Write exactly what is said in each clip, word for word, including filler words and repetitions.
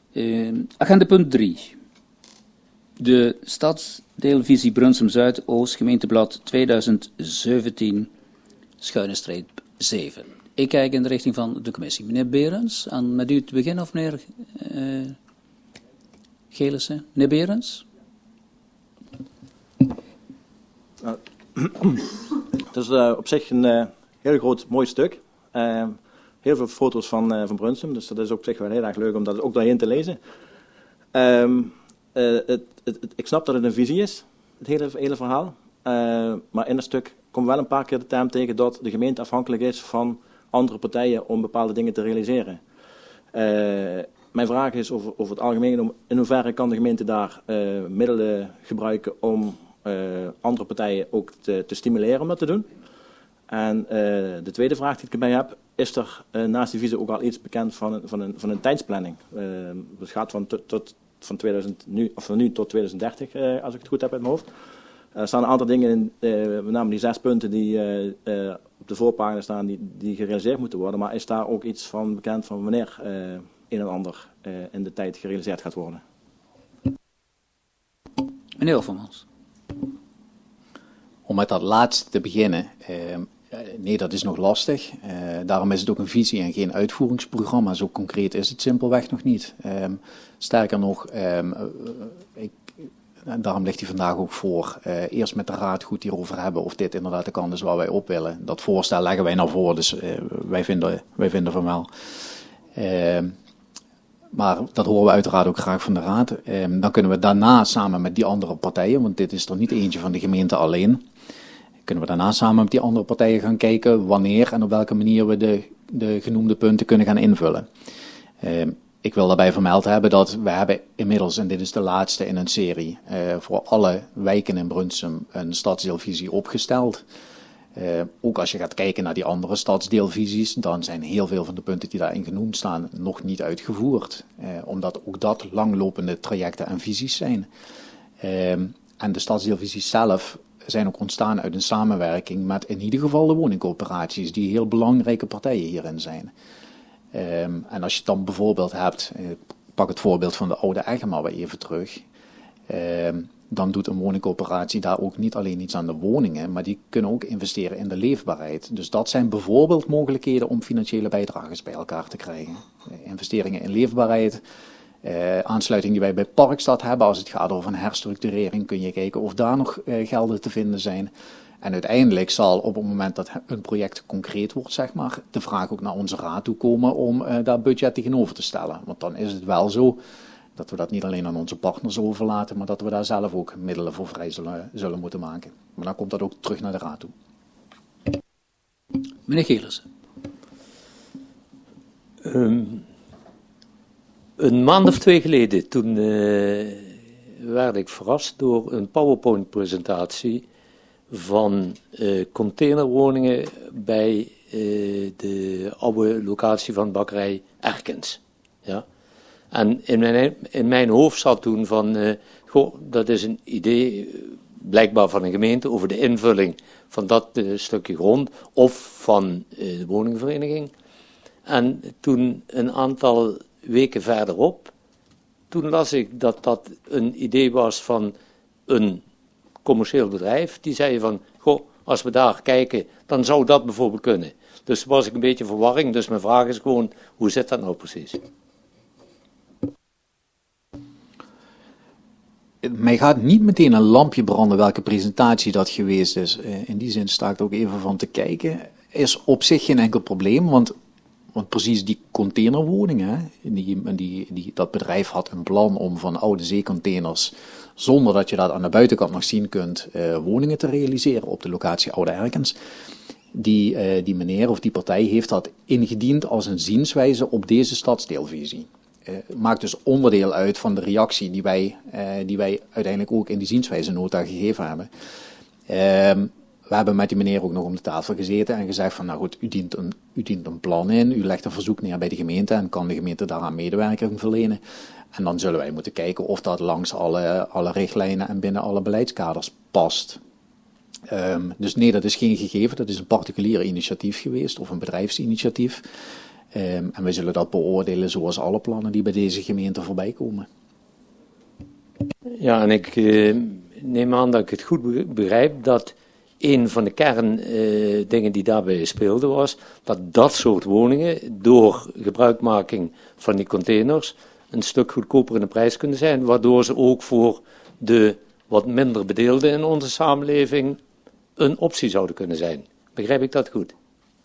Uh, agenda punt drie. De stadsdeelvisie Brunsum-Zuid-Oost, gemeenteblad tweeduizend zeventien, schuine streep zeven. Ik kijk in de richting van de commissie. Meneer Berends, aan met u te beginnen of meneer uh, Gelissen? Meneer Berends? Uh, het is uh, op zich een uh, heel groot, mooi stuk. Uh, heel veel foto's van, uh, van Brunsum, dus dat is op zich wel heel erg leuk om dat ook daarheen te lezen. Um, uh, het, het, het, ik snap dat het een visie is, het hele, hele verhaal. Uh, maar in het stuk komt wel een paar keer de term tegen dat de gemeente afhankelijk is van andere partijen om bepaalde dingen te realiseren. Uh, mijn vraag is over, over het algemeen, in hoeverre kan de gemeente daar uh, middelen gebruiken om uh, andere partijen ook te, te stimuleren om dat te doen. En uh, de tweede vraag die ik erbij heb, is er uh, naast die visie ook al iets bekend van een, van een, van een tijdsplanning? Uh, het gaat van, tot, tot, van, tweeduizend, nu, of van nu tot tweeduizend dertig, uh, als ik het goed heb uit mijn hoofd. Er staan een aantal dingen in, uh, met name die zes punten die uh, uh, op de voorpagina staan, die, die gerealiseerd moeten worden. Maar is daar ook iets van bekend van wanneer uh, een en ander uh, in de tijd gerealiseerd gaat worden? Meneer Overmans. Om met dat laatste te beginnen. Uh, nee, dat is nog lastig. Uh, daarom is het ook een visie en geen uitvoeringsprogramma. Zo concreet is het simpelweg nog niet. Um, sterker nog, um, uh, ik, en daarom ligt hij vandaag ook voor. Uh, eerst met de raad goed hierover hebben of dit inderdaad de kant is waar wij op willen. Dat voorstel leggen wij naar voren, dus uh, wij, vinden, wij vinden van wel. Uh, maar dat horen we uiteraard ook graag van de raad. Uh, dan kunnen we daarna samen met die andere partijen, want dit is er niet eentje van de gemeente alleen, kunnen we daarna samen met die andere partijen gaan kijken wanneer en op welke manier we de, de genoemde punten kunnen gaan invullen. Uh, Ik wil daarbij vermeld hebben dat we hebben inmiddels, en dit is de laatste in een serie, uh, voor alle wijken in Brunsum een stadsdeelvisie opgesteld. Uh, ook als je gaat kijken naar die andere stadsdeelvisies, dan zijn heel veel van de punten die daarin genoemd staan nog niet uitgevoerd. Uh, omdat ook dat langlopende trajecten en visies zijn. Uh, en de stadsdeelvisies zelf zijn ook ontstaan uit een samenwerking met in ieder geval de woningcoöperaties, die heel belangrijke partijen hierin zijn. Um, en als je het dan bijvoorbeeld hebt, ik pak het voorbeeld van de Oude Egge maar weer even terug, um, dan doet een woningcoöperatie daar ook niet alleen iets aan de woningen, maar die kunnen ook investeren in de leefbaarheid. Dus dat zijn bijvoorbeeld mogelijkheden om financiële bijdrages bij elkaar te krijgen. Uh, investeringen in leefbaarheid, uh, aansluiting die wij bij Parkstad hebben, als het gaat over een herstructurering, kun je kijken of daar nog uh, gelden te vinden zijn. En uiteindelijk zal op het moment dat een project concreet wordt, zeg maar, de vraag ook naar onze raad toe komen om uh, daar budget tegenover te stellen. Want dan is het wel zo dat we dat niet alleen aan onze partners overlaten, maar dat we daar zelf ook middelen voor vrij zullen, zullen moeten maken. Maar dan komt dat ook terug naar de raad toe. Meneer Gelissen. Um, een maand of twee geleden, toen uh, werd ik verrast door een PowerPoint-presentatie van uh, containerwoningen bij uh, de oude locatie van bakkerij Erkens. Ja? En in mijn, in mijn hoofd zat toen van, uh, goh, dat is een idee uh, blijkbaar van een gemeente over de invulling van dat uh, stukje grond of van uh, de woningvereniging. En toen een aantal weken verderop, toen las ik dat dat een idee was van een commercieel bedrijf, die zei van, goh, als we daar kijken, dan zou dat bijvoorbeeld kunnen. Dus was ik een beetje in verwarring, dus mijn vraag is gewoon, hoe zit dat nou precies? Mij gaat niet meteen een lampje branden welke presentatie dat geweest is. In die zin sta ik er ook even van te kijken. Is op zich geen enkel probleem, want, want precies die containerwoningen, die, die, die, dat bedrijf had een plan om van oude zeecontainers, zonder dat je dat aan de buitenkant nog zien kunt, uh, woningen te realiseren op de locatie Oude Erkens. Die, uh, die meneer of die partij heeft dat ingediend als een zienswijze op deze stadsdeelvisie. Uh, maakt dus onderdeel uit van de reactie die wij, uh, die wij uiteindelijk ook in die zienswijzenota gegeven hebben. Uh, we hebben met die meneer ook nog om de tafel gezeten en gezegd van, nou goed, u dient een, u dient een plan in, u legt een verzoek neer bij de gemeente en kan de gemeente daaraan medewerking verlenen. En dan zullen wij moeten kijken of dat langs alle, alle richtlijnen en binnen alle beleidskaders past. Um, dus nee, dat is geen gegeven, dat is een particulier initiatief geweest of een bedrijfsinitiatief. Um, en wij zullen dat beoordelen zoals alle plannen die bij deze gemeente voorbij komen. Ja, en ik uh, neem aan dat ik het goed begrijp dat een van de kerndingen uh, die daarbij speelde was dat dat soort woningen door gebruikmaking van die containers een stuk goedkoper in de prijs kunnen zijn, waardoor ze ook voor de wat minder bedeelden in onze samenleving een optie zouden kunnen zijn. Begrijp ik dat goed?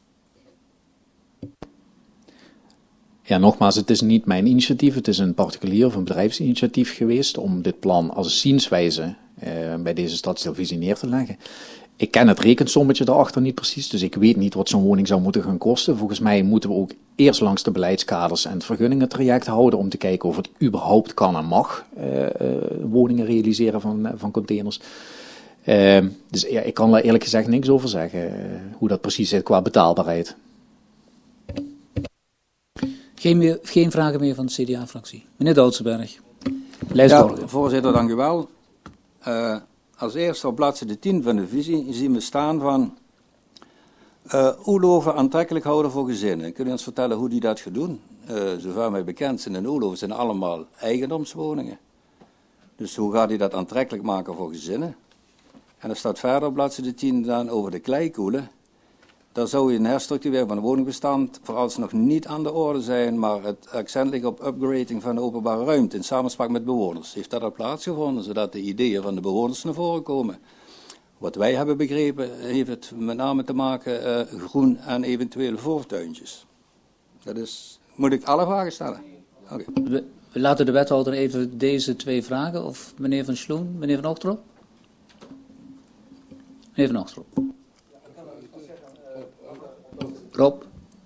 Ja, nogmaals, het is niet mijn initiatief, het is een particulier of een bedrijfsinitiatief geweest om dit plan als zienswijze uh, bij deze stadstelevisie neer te leggen. Ik ken het rekensommetje daarachter niet precies, dus ik weet niet wat zo'n woning zou moeten gaan kosten. Volgens mij moeten we ook eerst langs de beleidskaders en het vergunningentraject houden om te kijken of het überhaupt kan en mag uh, uh, woningen realiseren van, uh, van containers. Uh, dus ja, ik kan daar eerlijk gezegd niks over zeggen, uh, hoe dat precies zit qua betaalbaarheid. Geen, meer, geen vragen meer van de C D A-fractie. Meneer Doutsenberg. Ja, voorzitter, dank u wel. Uh, als eerste op bladzijde tien van de visie zien we staan van uh, oerloven aantrekkelijk houden voor gezinnen. Kunt u ons vertellen hoe die dat gaat doen? Uh, zover mij bekend zijn de oerloven zijn allemaal eigendomswoningen. Dus hoe gaat hij dat aantrekkelijk maken voor gezinnen? En er staat verder op bladzijde tien dan over de kleikoelen. Daar zou je een herstructurering van het woningbestand vooralsnog niet aan de orde zijn, maar het accent ligt op upgrading van de openbare ruimte in samenspraak met bewoners. Heeft dat al plaatsgevonden, zodat de ideeën van de bewoners naar voren komen? Wat wij hebben begrepen, heeft het met name te maken uh, groen en eventuele voortuintjes. Dat is, moet ik alle vragen stellen? Okay. We, we laten de wethouder even deze twee vragen, of meneer Van Sloen, meneer Van Ochterop? Meneer Van Ochterop. Rob.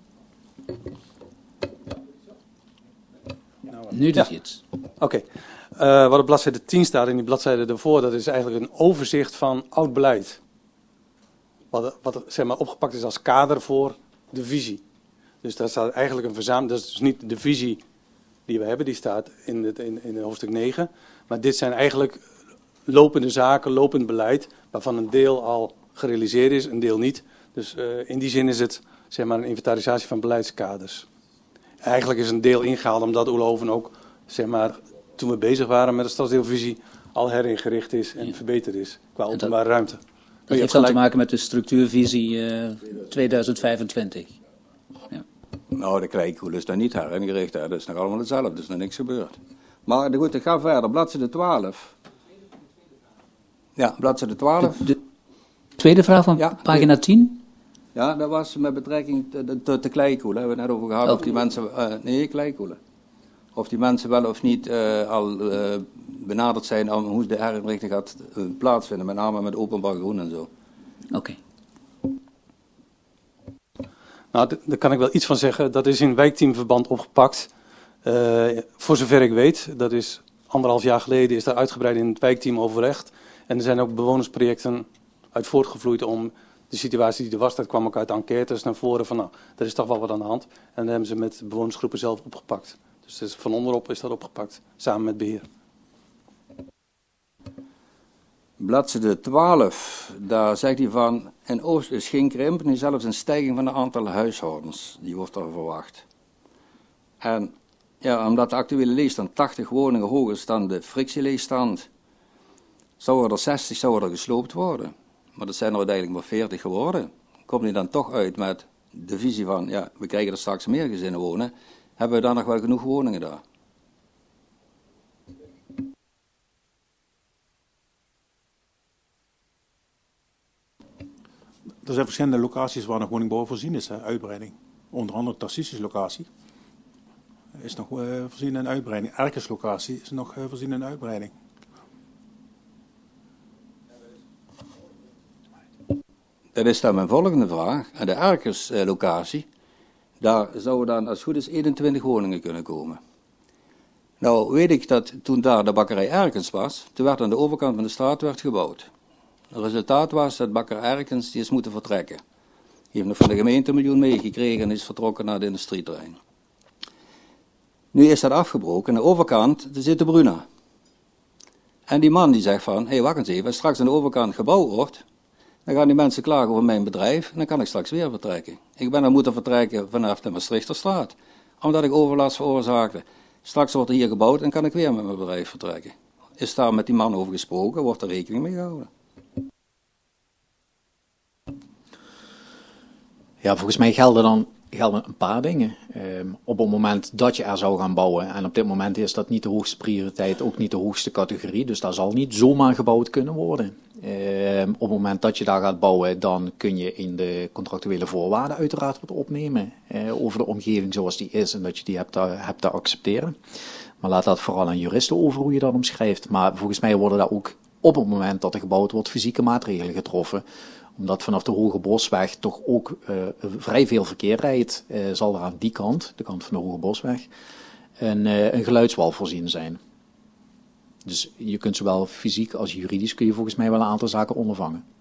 Nu doet hij het. Oké. Okay. Uh, wat op bladzijde tien staat in die bladzijde ervoor, dat is eigenlijk een overzicht van oud beleid. Wat, wat zeg maar opgepakt is als kader voor de visie. Dus daar staat eigenlijk een verzameling, dat is dus niet de visie die we hebben, die staat in, het, in, in hoofdstuk negen. Maar dit zijn eigenlijk lopende zaken, lopend beleid, waarvan een deel al gerealiseerd is, een deel niet. Dus uh, in die zin is het zeg maar een inventarisatie van beleidskaders. Eigenlijk is een deel ingehaald omdat Oerloven ook, zeg maar, toen we bezig waren met de stadsdeelvisie, al heringericht is en ja. verbeterd is qua openbare dat, ruimte. Dat heeft dan te maken met de structuurvisie uh, tweeduizend vijfentwintig. Ja. Nou, de kleikoelen is daar niet heringericht, hè. Dat is nog allemaal hetzelfde, er is nog niks gebeurd. Maar goed, ik ga verder, bladzijde twaalf. Ja, bladzijde twaalf. De, de tweede vraag van ja, pagina tien? Ja, dat was met betrekking tot de, de kleikoelen. Daar hebben we het net over gehad. Oh. Of die mensen, uh, nee, kleikoelen. Of die mensen wel of niet uh, al uh, benaderd zijn om hoe de herinrichting gaat uh, plaatsvinden. Met name met openbaar groen en zo. Oké. Okay. Nou, d- daar kan ik wel iets van zeggen. Dat is in wijkteamverband opgepakt. Uh, voor zover ik weet, dat is anderhalf jaar geleden, is daar uitgebreid in het wijkteam overlegd. En er zijn ook bewonersprojecten uit voortgevloeid om de situatie die er was, dat kwam ook uit enquêtes naar voren van nou, er is toch wel wat aan de hand. En dan hebben ze met bewonersgroepen zelf opgepakt. Dus, dus van onderop is dat opgepakt, samen met beheer. Bladzijde twaalf, daar zegt hij van, in Oost is geen krimp, nu zelfs een stijging van het aantal huishoudens, die wordt er verwacht. En ja, omdat de actuele leegstand tachtig woningen hoger is dan de frictieleegstand, zouden er zestig zouden er gesloopt worden. Maar dat zijn er uiteindelijk maar veertig geworden. Komt hij dan toch uit met de visie van, ja, we krijgen er straks meer gezinnen wonen, hebben we dan nog wel genoeg woningen daar? Er zijn verschillende locaties waar nog woningbouw voorzien is, hè, uitbreiding. Onder andere Tarcisische locatie is nog uh, voorzien in uitbreiding. Erkens locatie is nog uh, voorzien in uitbreiding. Dat is dan mijn volgende vraag. En de Erkens uh, locatie, daar zouden dan als het goed is eenentwintig woningen kunnen komen. Nou weet ik dat toen daar de bakkerij Erkens was, toen werd aan de overkant van de straat werd gebouwd. Het resultaat was dat bakker Erkens die is moeten vertrekken. Die heeft nog van de gemeente een miljoen meegekregen en is vertrokken naar de industrieterrein. Nu is dat afgebroken. Aan de overkant zit de Bruna. En die man die zegt van, hé hey, wacht eens even, als straks aan de overkant gebouwd wordt, Dan gaan die mensen klagen over mijn bedrijf en dan kan ik straks weer vertrekken. Ik ben dan moeten vertrekken vanaf de Maastrichterstraat, omdat ik overlast veroorzaakte. Straks wordt er hier gebouwd en kan ik weer met mijn bedrijf vertrekken. Is daar met die man over gesproken? Wordt er rekening mee gehouden? Ja, volgens mij gelden dan gelden een paar dingen. Um, op het moment dat je er zou gaan bouwen, en op dit moment is dat niet de hoogste prioriteit, ook niet de hoogste categorie, dus daar zal niet zomaar gebouwd kunnen worden. Um, op het moment dat je daar gaat bouwen, dan kun je in de contractuele voorwaarden uiteraard wat opnemen uh, over de omgeving zoals die is en dat je die hebt te, hebt te accepteren. Maar laat dat vooral aan juristen over hoe je dat omschrijft. Maar volgens mij worden daar ook op het moment dat er gebouwd wordt fysieke maatregelen getroffen. Omdat vanaf de Hoge Bosweg toch ook uh, vrij veel verkeer rijdt, uh, zal er aan die kant, de kant van de Hoge Bosweg, een, uh, een geluidswal voorzien zijn. Dus je kunt zowel fysiek als juridisch kun je volgens mij wel een aantal zaken ondervangen.